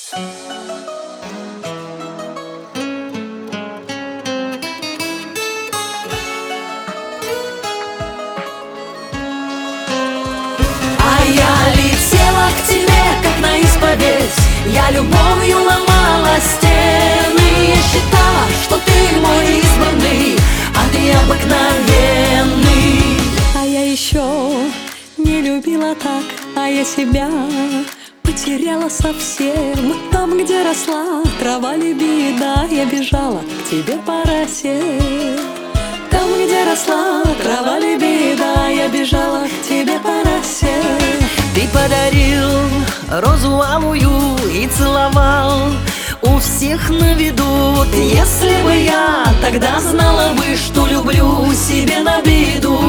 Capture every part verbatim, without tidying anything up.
А я летела к тебе, как на исповедь. Я любовью ломала стены. Я считала, что ты мой избранный, а ты обыкновенный. А я еще не любила так, а я себя потеряла совсем. Там, где росла трава лебеда, я бежала к тебе по росе. Там, где росла трава лебеда, я бежала к тебе по росе. Ты подарил розу алую и целовал у всех на виду. Если бы я тогда знала бы, что люблю себе на беду.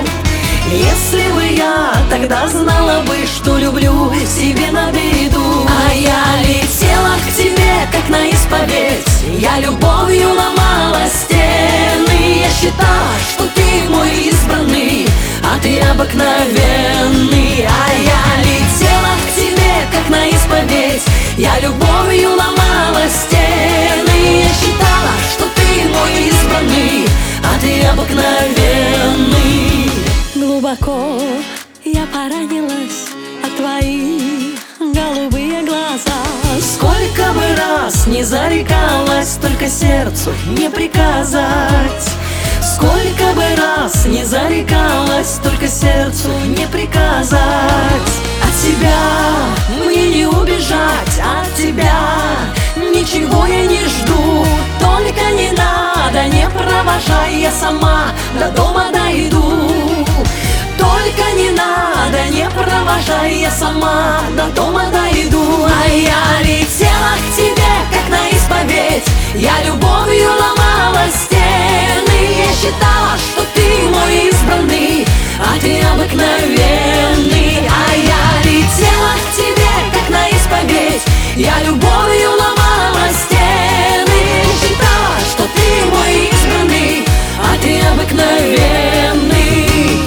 Если бы я тогда знала бы, что люблю себе на беду. А я летела к тебе, как на исповедь. Я любовью ломала стены. Я считала, что ты мой избранный, а ты обыкновенный. А я летела к тебе, как на исповедь. Я любовью ломала стены. Я считала, что ты мой избранный, а ты обыкновенный. Глубоко я поранилась от твои голубые глаза. Сколько бы раз не зарекалась, только сердцу не приказать. Сколько бы раз не зарекалась, только сердцу не приказать. От тебя мне не убежать, от тебя ничего я не жду. Только не надо, не провожай, я сама до дома дойду. Только не надо, не провожай, я сама до дома дойду. А я летела к тебе, как на исповедь. Я любовью ломала стены. Я считала, что ты мой избранный, а ты обыкновенный. А я летела к тебе, как на исповедь. Я любовью ломала стены. Я считала, что ты мой избранный, а ты обыкновенный.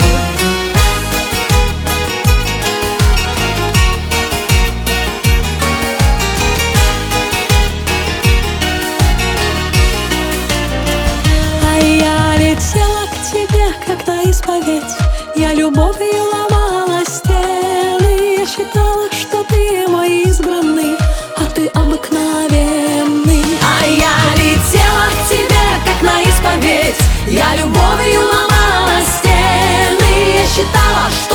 Исповедь. Я любовью ломала стены. Я считала, что ты мой избранный, а ты обыкновенный. А я летела к тебе, как на исповедь. Я любовью ломала стены. Я считала, что